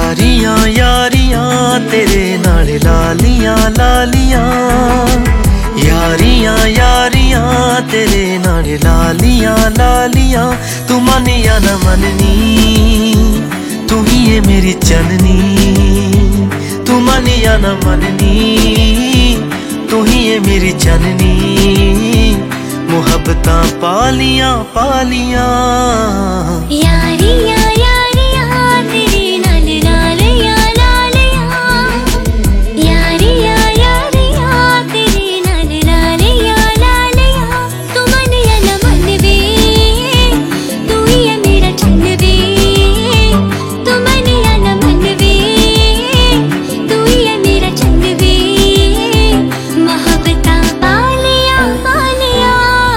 यारियां यारियां तेरे नाल लालियां लालियां, यारियां यारियां तेरे नाल लालियां लालियां। तू मनी या न मननी तू ही है मेरी चननी, तू मनी या न मननी तू ही है मेरी चननी। मुहब्बतां पालियां पालियां यारियां यारियां तेरे नाल लालियां लालियां, यारियां यारियां तेरे नाल लालियां लालियां। तू मन या न मन वे तू ही है मेरा चन वे, तू मन या न मन वे तू ही है मेरा चन वे। मुहब्बतां पालियां पालियां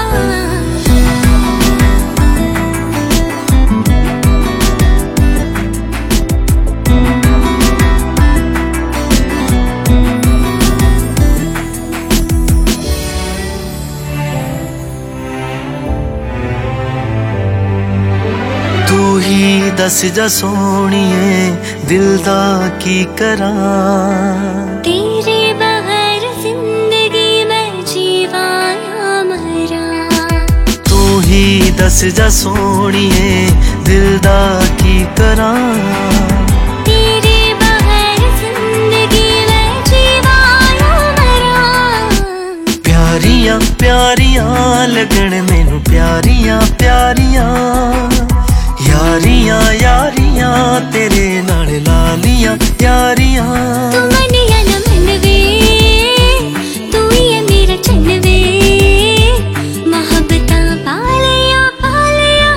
दस जा सोनिए दिल दा की करा, तेरे बगैर जिंदगी में जीवा या मरा। तू ही दस जा सोनिए दिल दा की करा, तेरे बगैर जिंदगी में जीवा या मरा। प्यारियां प्यारियां लगन मैनू प्यारियां प्यारियां, यारियां यारियां तेरे नाल लालियां यारियां। तू मन या न मन वे तू ही है मेरा चन वे। मुहब्बतां पालियां पालियां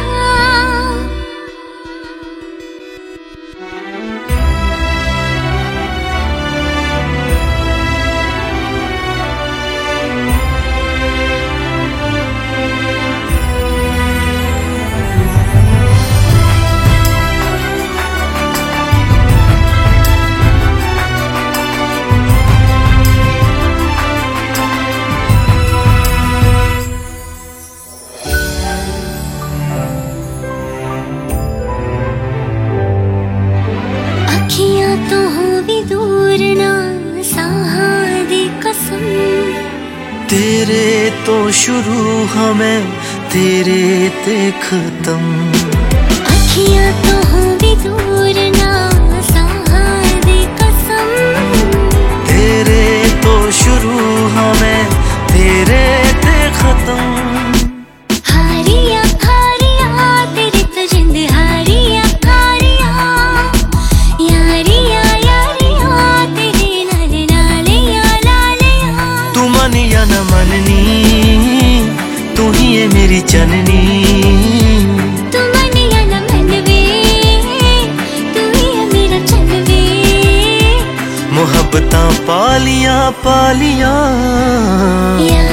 तो हो भी दूर ना साहां दी कसम, तेरे तो शुरू हमें तेरे ते खत्म। अखियां तो हो भी दूर ना साहां दी कसम, तेरे तो शुरू हमें तेरे ते खत्म। हारियां हारियां तेरे तो जिंद हारियां हारियां, यारियां यारियां तेरे नाल लालियां लालियां। तू मनी या न मननी तू ही है मेरी चननी, तू मन या न मन वे तू ही है मेरा चन वे। मुहब्बतां पालियां पालियां।